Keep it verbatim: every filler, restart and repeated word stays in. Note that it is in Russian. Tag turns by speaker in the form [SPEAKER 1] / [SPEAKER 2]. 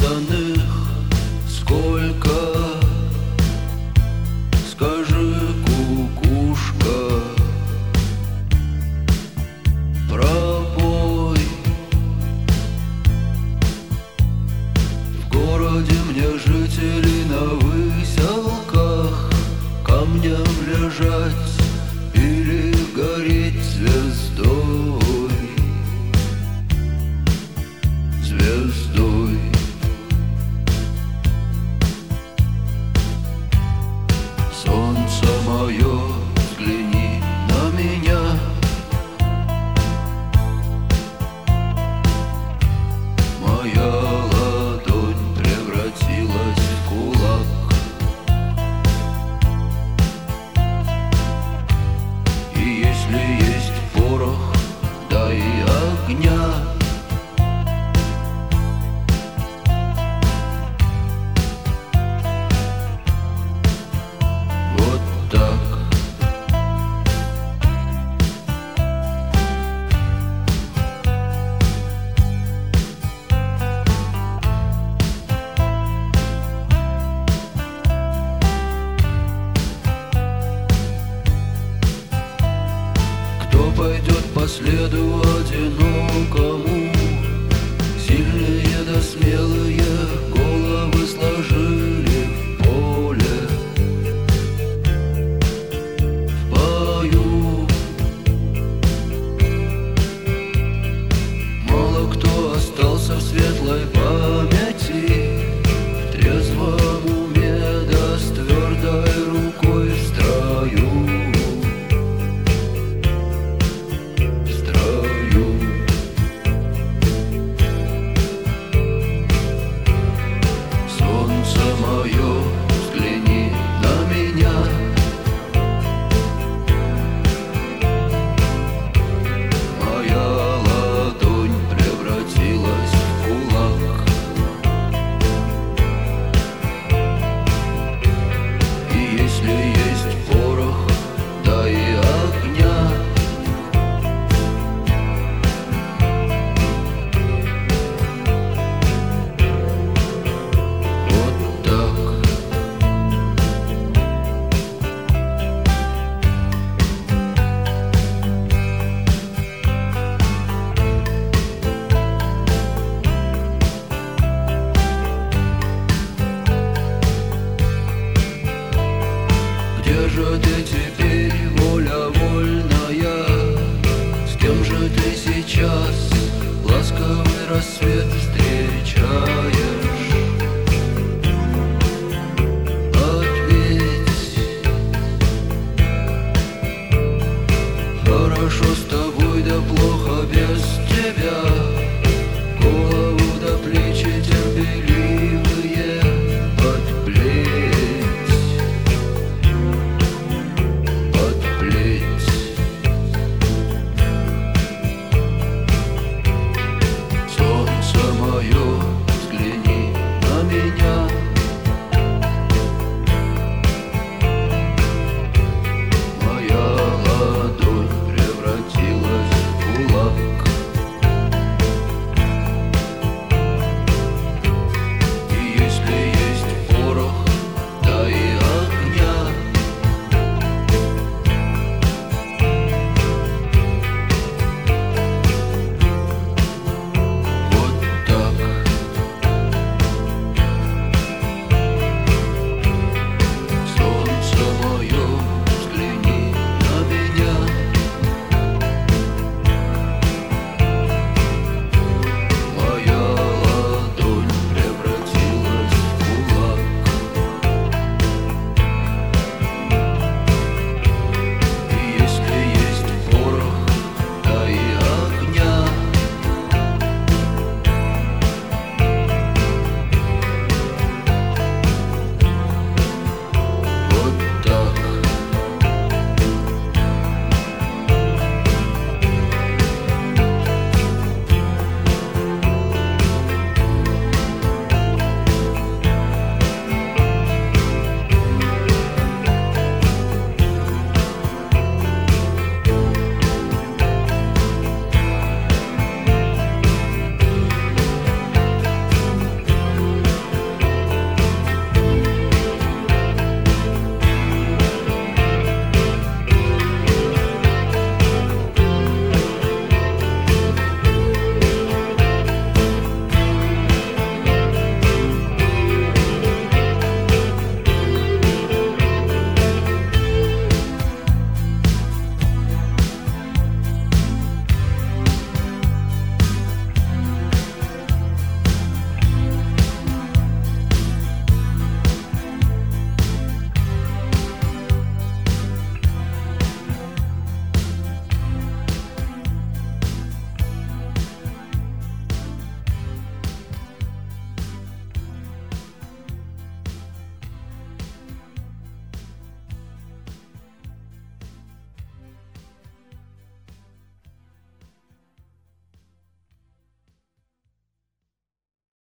[SPEAKER 1] написанных сколько, скажи, кукушка, пробой. В городе мне жители на выселках камнем лежать или гореть звездой. Звездой. Солнце мое, взгляни на меня. Моя ладонь превратилась в кулак. И если есть порох, дай огня. Пойдет по следу одинокому, сильные да смелые головы сложили в поле. В бою мало кто остался в светлой памяти, в трезвом уме да с твердой рукой в строю. Мое, взгляни на меня. Моя ладонь превратилась в кулак. И если есть порох, дай огня. Где же ты теперь, воля вольная? С кем же ты сейчас ласковый рассвет встречаешь? Ответь, хорошо с тобой, да плохо без тебя.